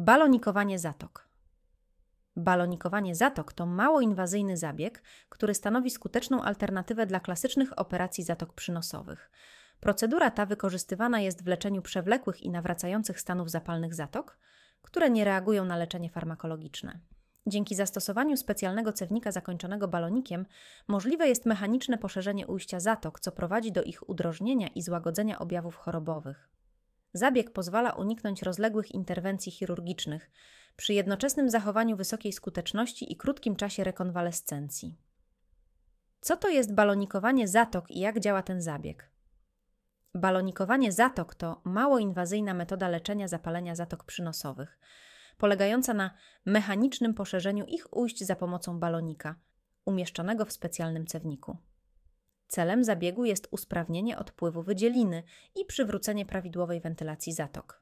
Balonikowanie zatok. Balonikowanie zatok to mało inwazyjny zabieg, który stanowi skuteczną alternatywę dla klasycznych operacji zatok przynosowych. Procedura ta wykorzystywana jest w leczeniu przewlekłych i nawracających stanów zapalnych zatok, które nie reagują na leczenie farmakologiczne. Dzięki zastosowaniu specjalnego cewnika zakończonego balonikiem możliwe jest mechaniczne poszerzenie ujścia zatok, co prowadzi do ich udrożnienia i złagodzenia objawów chorobowych. Zabieg pozwala uniknąć rozległych interwencji chirurgicznych przy jednoczesnym zachowaniu wysokiej skuteczności i krótkim czasie rekonwalescencji. Co to jest balonikowanie zatok i jak działa ten zabieg? Balonikowanie zatok to mało inwazyjna metoda leczenia zapalenia zatok przynosowych, polegająca na mechanicznym poszerzeniu ich ujść za pomocą balonika, umieszczonego w specjalnym cewniku. Celem zabiegu jest usprawnienie odpływu wydzieliny i przywrócenie prawidłowej wentylacji zatok.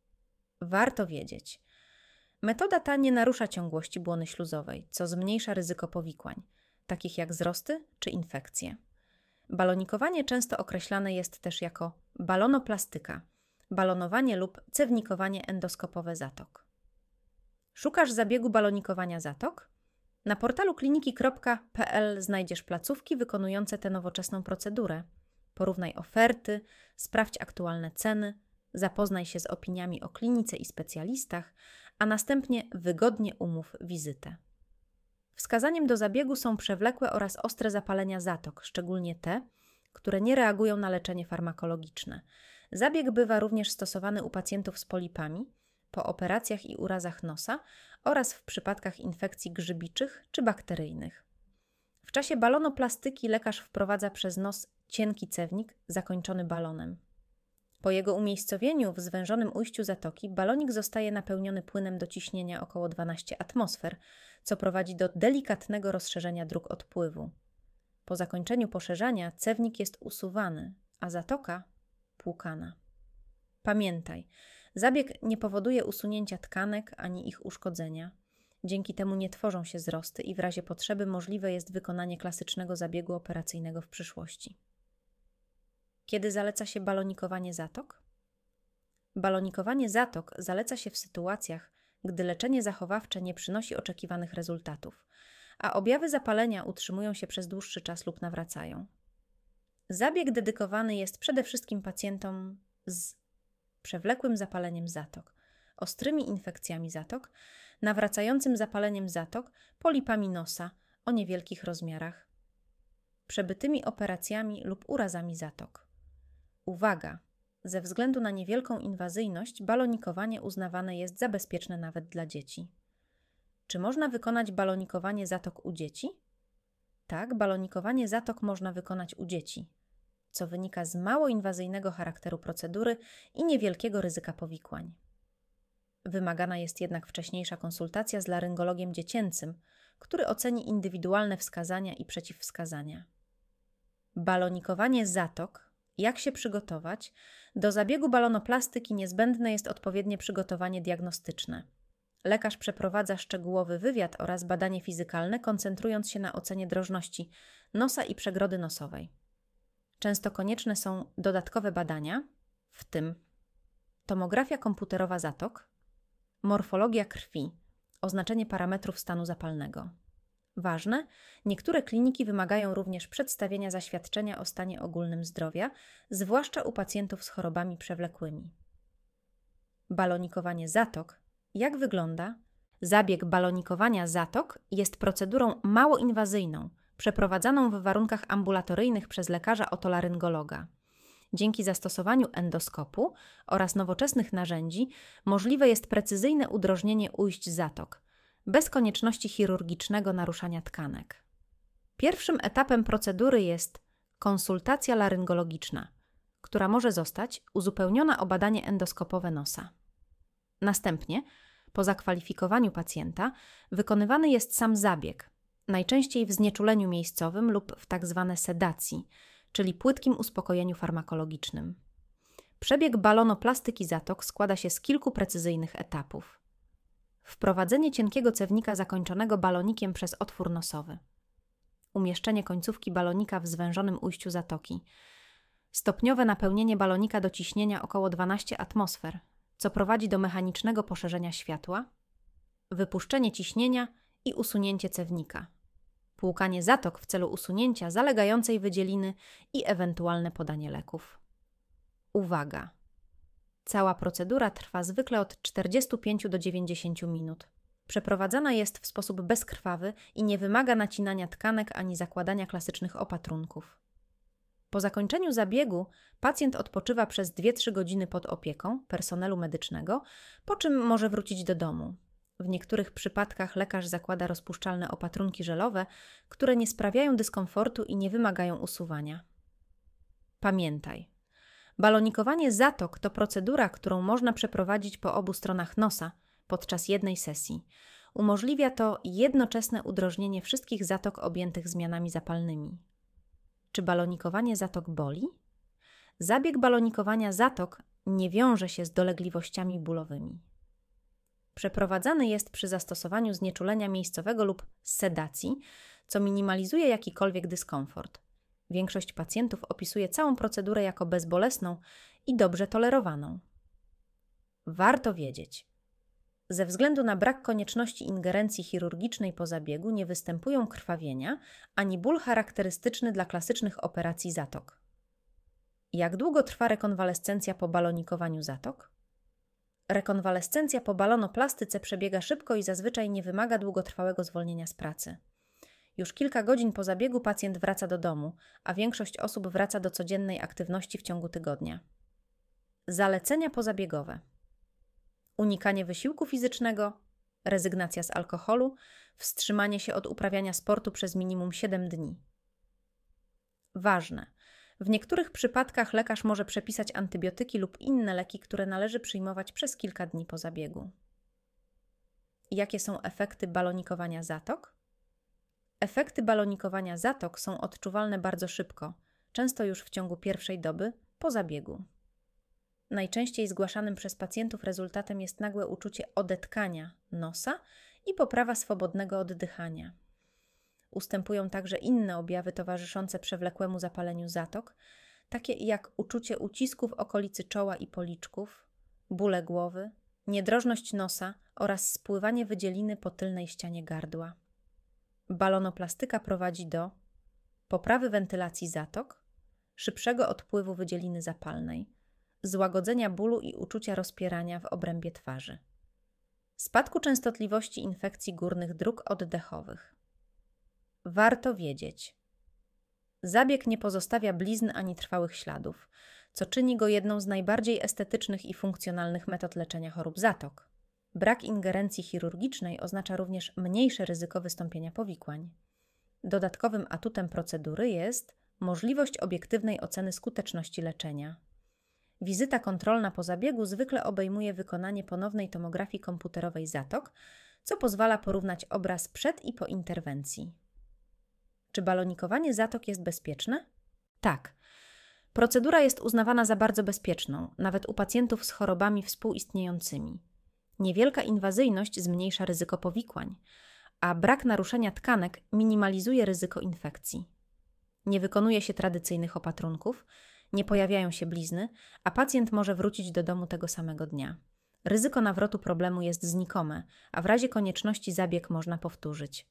Warto wiedzieć, metoda ta nie narusza ciągłości błony śluzowej, co zmniejsza ryzyko powikłań, takich jak wzrosty czy infekcje. Balonikowanie często określane jest też jako balonoplastyka, balonowanie lub cewnikowanie endoskopowe zatok. Szukasz zabiegu balonikowania zatok? Na portalu kliniki.pl znajdziesz placówki wykonujące tę nowoczesną procedurę. Porównaj oferty, sprawdź aktualne ceny, zapoznaj się z opiniami o klinice i specjalistach, a następnie wygodnie umów wizytę. Wskazaniem do zabiegu są przewlekłe oraz ostre zapalenia zatok, szczególnie te, które nie reagują na leczenie farmakologiczne. Zabieg bywa również stosowany u pacjentów z polipami, po operacjach i urazach nosa oraz w przypadkach infekcji grzybiczych czy bakteryjnych. W czasie balonoplastyki lekarz wprowadza przez nos cienki cewnik zakończony balonem. Po jego umiejscowieniu w zwężonym ujściu zatoki balonik zostaje napełniony płynem do ciśnienia około 12 atmosfer, co prowadzi do delikatnego rozszerzenia dróg odpływu. Po zakończeniu poszerzania cewnik jest usuwany, a zatoka płukana. Pamiętaj, zabieg nie powoduje usunięcia tkanek ani ich uszkodzenia. Dzięki temu nie tworzą się zrosty i w razie potrzeby możliwe jest wykonanie klasycznego zabiegu operacyjnego w przyszłości. Kiedy zaleca się balonikowanie zatok? Balonikowanie zatok zaleca się w sytuacjach, gdy leczenie zachowawcze nie przynosi oczekiwanych rezultatów, a objawy zapalenia utrzymują się przez dłuższy czas lub nawracają. Zabieg dedykowany jest przede wszystkim pacjentom z przewlekłym zapaleniem zatok, ostrymi infekcjami zatok, nawracającym zapaleniem zatok, polipami nosa o niewielkich rozmiarach, przebytymi operacjami lub urazami zatok. Uwaga! Ze względu na niewielką inwazyjność balonikowanie uznawane jest za bezpieczne nawet dla dzieci. Czy można wykonać balonikowanie zatok u dzieci? Tak, balonikowanie zatok można wykonać u dzieci, co wynika z mało inwazyjnego charakteru procedury i niewielkiego ryzyka powikłań. Wymagana jest jednak wcześniejsza konsultacja z laryngologiem dziecięcym, który oceni indywidualne wskazania i przeciwwskazania. Balonikowanie zatok. Jak się przygotować? Do zabiegu balonoplastyki niezbędne jest odpowiednie przygotowanie diagnostyczne. Lekarz przeprowadza szczegółowy wywiad oraz badanie fizykalne, koncentrując się na ocenie drożności nosa i przegrody nosowej. Często konieczne są dodatkowe badania, w tym tomografia komputerowa zatok, morfologia krwi, oznaczenie parametrów stanu zapalnego. Ważne, niektóre kliniki wymagają również przedstawienia zaświadczenia o stanie ogólnym zdrowia, zwłaszcza u pacjentów z chorobami przewlekłymi. Balonikowanie zatok. Jak wygląda? Zabieg balonikowania zatok jest procedurą mało inwazyjną, przeprowadzaną w warunkach ambulatoryjnych przez lekarza otolaryngologa. Dzięki zastosowaniu endoskopu oraz nowoczesnych narzędzi możliwe jest precyzyjne udrożnienie ujść zatok, bez konieczności chirurgicznego naruszania tkanek. Pierwszym etapem procedury jest konsultacja laryngologiczna, która może zostać uzupełniona o badanie endoskopowe nosa. Następnie, po zakwalifikowaniu pacjenta, wykonywany jest sam zabieg, najczęściej w znieczuleniu miejscowym lub w tzw. sedacji, czyli płytkim uspokojeniu farmakologicznym. Przebieg balonoplastyki zatok składa się z kilku precyzyjnych etapów. Wprowadzenie cienkiego cewnika zakończonego balonikiem przez otwór nosowy. Umieszczenie końcówki balonika w zwężonym ujściu zatoki. Stopniowe napełnienie balonika do ciśnienia około 12 atmosfer, co prowadzi do mechanicznego poszerzenia światła, wypuszczenie ciśnienia i usunięcie cewnika, płukanie zatok w celu usunięcia zalegającej wydzieliny i ewentualne podanie leków. Uwaga! Cała procedura trwa zwykle od 45 do 90 minut. Przeprowadzana jest w sposób bezkrwawy i nie wymaga nacinania tkanek ani zakładania klasycznych opatrunków. Po zakończeniu zabiegu pacjent odpoczywa przez 2-3 godziny pod opieką personelu medycznego, po czym może wrócić do domu. W niektórych przypadkach lekarz zakłada rozpuszczalne opatrunki żelowe, które nie sprawiają dyskomfortu i nie wymagają usuwania. Pamiętaj, balonikowanie zatok to procedura, którą można przeprowadzić po obu stronach nosa podczas jednej sesji. Umożliwia to jednoczesne udrożnienie wszystkich zatok objętych zmianami zapalnymi. Czy balonikowanie zatok boli? Zabieg balonikowania zatok nie wiąże się z dolegliwościami bólowymi. Przeprowadzany jest przy zastosowaniu znieczulenia miejscowego lub sedacji, co minimalizuje jakikolwiek dyskomfort. Większość pacjentów opisuje całą procedurę jako bezbolesną i dobrze tolerowaną. Warto wiedzieć: ze względu na brak konieczności ingerencji chirurgicznej po zabiegu nie występują krwawienia ani ból charakterystyczny dla klasycznych operacji zatok. Jak długo trwa rekonwalescencja po balonikowaniu zatok? Rekonwalescencja po balonoplastyce przebiega szybko i zazwyczaj nie wymaga długotrwałego zwolnienia z pracy. Już kilka godzin po zabiegu pacjent wraca do domu, a większość osób wraca do codziennej aktywności w ciągu tygodnia. Zalecenia pozabiegowe: unikanie wysiłku fizycznego, rezygnacja z alkoholu, wstrzymanie się od uprawiania sportu przez minimum 7 dni. Ważne: w niektórych przypadkach lekarz może przepisać antybiotyki lub inne leki, które należy przyjmować przez kilka dni po zabiegu. Jakie są efekty balonikowania zatok? Efekty balonikowania zatok są odczuwalne bardzo szybko, często już w ciągu pierwszej doby po zabiegu. Najczęściej zgłaszanym przez pacjentów rezultatem jest nagłe uczucie odetkania nosa i poprawa swobodnego oddychania. Ustępują także inne objawy towarzyszące przewlekłemu zapaleniu zatok, takie jak uczucie ucisku w okolicy czoła i policzków, bóle głowy, niedrożność nosa oraz spływanie wydzieliny po tylnej ścianie gardła. Balonoplastyka prowadzi do poprawy wentylacji zatok, szybszego odpływu wydzieliny zapalnej, złagodzenia bólu i uczucia rozpierania w obrębie twarzy, spadku częstotliwości infekcji górnych dróg oddechowych. Warto wiedzieć: zabieg nie pozostawia blizn ani trwałych śladów, co czyni go jedną z najbardziej estetycznych i funkcjonalnych metod leczenia chorób zatok. Brak ingerencji chirurgicznej oznacza również mniejsze ryzyko wystąpienia powikłań. Dodatkowym atutem procedury jest możliwość obiektywnej oceny skuteczności leczenia. Wizyta kontrolna po zabiegu zwykle obejmuje wykonanie ponownej tomografii komputerowej zatok, co pozwala porównać obraz przed i po interwencji. Czy balonikowanie zatok jest bezpieczne? Tak. Procedura jest uznawana za bardzo bezpieczną, nawet u pacjentów z chorobami współistniejącymi. Niewielka inwazyjność zmniejsza ryzyko powikłań, a brak naruszenia tkanek minimalizuje ryzyko infekcji. Nie wykonuje się tradycyjnych opatrunków, nie pojawiają się blizny, a pacjent może wrócić do domu tego samego dnia. Ryzyko nawrotu problemu jest znikome, a w razie konieczności zabieg można powtórzyć.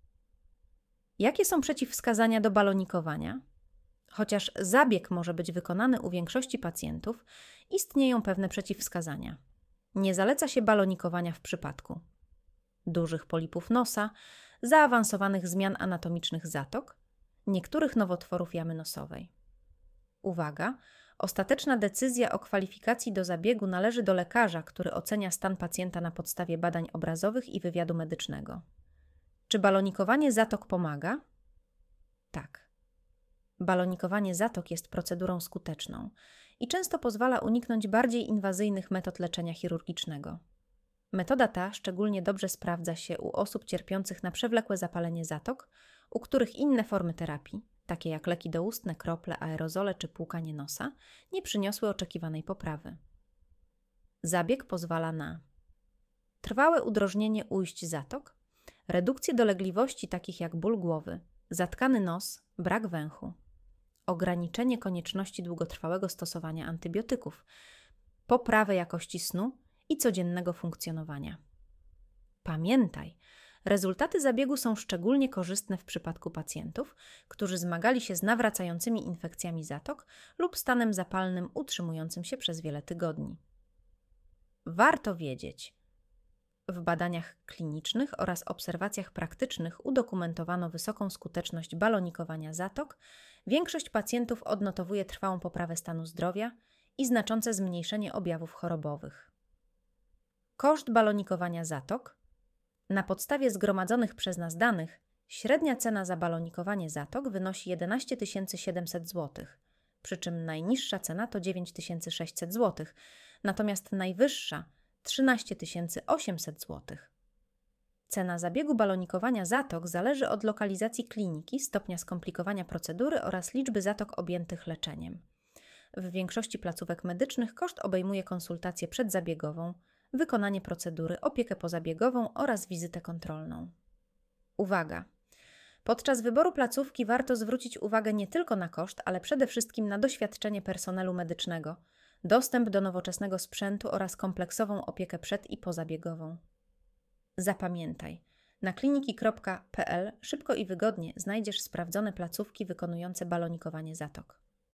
Jakie są przeciwwskazania do balonikowania? Chociaż zabieg może być wykonany u większości pacjentów, istnieją pewne przeciwwskazania. Nie zaleca się balonikowania w przypadku dużych polipów nosa, zaawansowanych zmian anatomicznych zatok, niektórych nowotworów jamy nosowej. Uwaga! Ostateczna decyzja o kwalifikacji do zabiegu należy do lekarza, który ocenia stan pacjenta na podstawie badań obrazowych i wywiadu medycznego. Czy balonikowanie zatok pomaga? Tak. Balonikowanie zatok jest procedurą skuteczną i często pozwala uniknąć bardziej inwazyjnych metod leczenia chirurgicznego. Metoda ta szczególnie dobrze sprawdza się u osób cierpiących na przewlekłe zapalenie zatok, u których inne formy terapii, takie jak leki doustne, krople, aerozole czy płukanie nosa, nie przyniosły oczekiwanej poprawy. Zabieg pozwala na trwałe udrożnienie ujść zatok, redukcję dolegliwości takich jak ból głowy, zatkany nos, brak węchu, ograniczenie konieczności długotrwałego stosowania antybiotyków. poprawę jakości snu i codziennego funkcjonowania. Pamiętaj, rezultaty zabiegu są szczególnie korzystne w przypadku pacjentów, którzy zmagali się z nawracającymi infekcjami zatok lub stanem zapalnym utrzymującym się przez wiele tygodni. Warto wiedzieć: w badaniach klinicznych oraz obserwacjach praktycznych udokumentowano wysoką skuteczność balonikowania zatok, większość pacjentów odnotowuje trwałą poprawę stanu zdrowia i znaczące zmniejszenie objawów chorobowych. Koszt balonikowania zatok. Na podstawie zgromadzonych przez nas danych średnia cena za balonikowanie zatok wynosi 11 700 zł, przy czym najniższa cena to 9 600 zł, natomiast najwyższa 13 800 zł. Cena zabiegu balonikowania zatok zależy od lokalizacji kliniki, stopnia skomplikowania procedury oraz liczby zatok objętych leczeniem. W większości placówek medycznych koszt obejmuje konsultację przedzabiegową, wykonanie procedury, opiekę pozabiegową oraz wizytę kontrolną. Uwaga! Podczas wyboru placówki warto zwrócić uwagę nie tylko na koszt, ale przede wszystkim na doświadczenie personelu medycznego, dostęp do nowoczesnego sprzętu oraz kompleksową opiekę przed- i pozabiegową. Zapamiętaj, na kliniki.pl szybko i wygodnie znajdziesz sprawdzone placówki wykonujące balonikowanie zatok.